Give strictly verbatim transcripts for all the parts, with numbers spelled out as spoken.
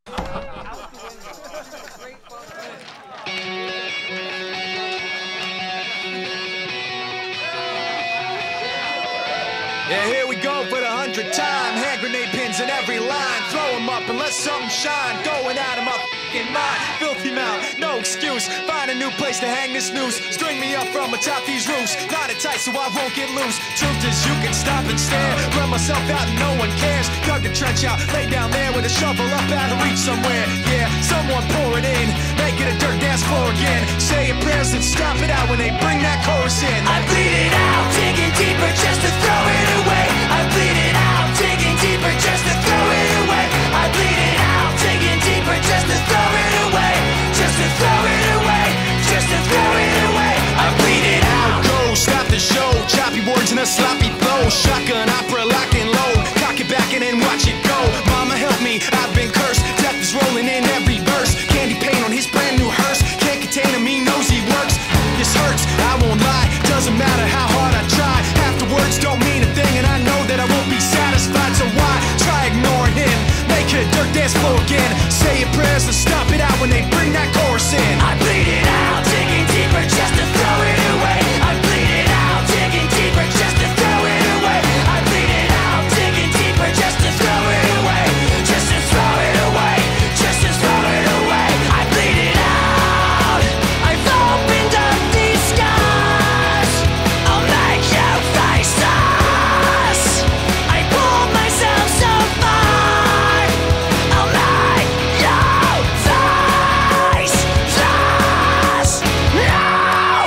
Yeah, here we go for the hundredth time. Hand grenade pins in every line. Throw them up and let something shine. Going out of my f***ing mind. Filthy mouth, no excuse. Find a new place to hang this noose. String me up from atop these roofs. Knot it tight so I won't get loose. Truth is you can stop and stare. Run myself out and no one cares. Dug the trench out, lay down there with a shovel up out of reach somewhere. Yeah, someone pour it in. Make it a dirt dance floor again. Say your prayers and stop it out when they bring that chorus in. I bleed it out, digging deeper just to throw it away. I bleed it out, digging deeper just to throw it away. I bleed it out, digging deeper just to throw it away. Just to throw it away, just to throw it away. I bleed it out. Go, stop the show. Choppy words and a sloppy flow. Shotgun opera, lock and load. Cock it back and then watch it go. Mama help me, I've been cursed. Death is rolling in every verse. Candy paint on his brand new hearse. Can't contain him, he knows he works. This hurts, I won't lie. Doesn't matter how hard I try. Half the words don't mean a thing, and I know that I won't be satisfied. So why try ignoring him? Make it a dirt dance floor again. Say your prayers and stop it out when they bring that chorus in. I bleed it out, digging deeper just to throw it away. I bleed it out, digging deeper just to throw it away. I bleed it out, digging deeper just to throw it away. Just to throw it away, just to throw it away. I bleed it out. I've opened up these scars. I'll make you face us. I pulled myself so far. I'll make you face us. No!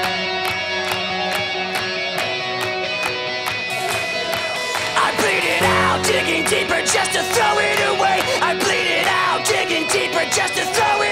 I bleed it out, digging deeper just to throw it away. I bleed it out, digging deeper just to throw it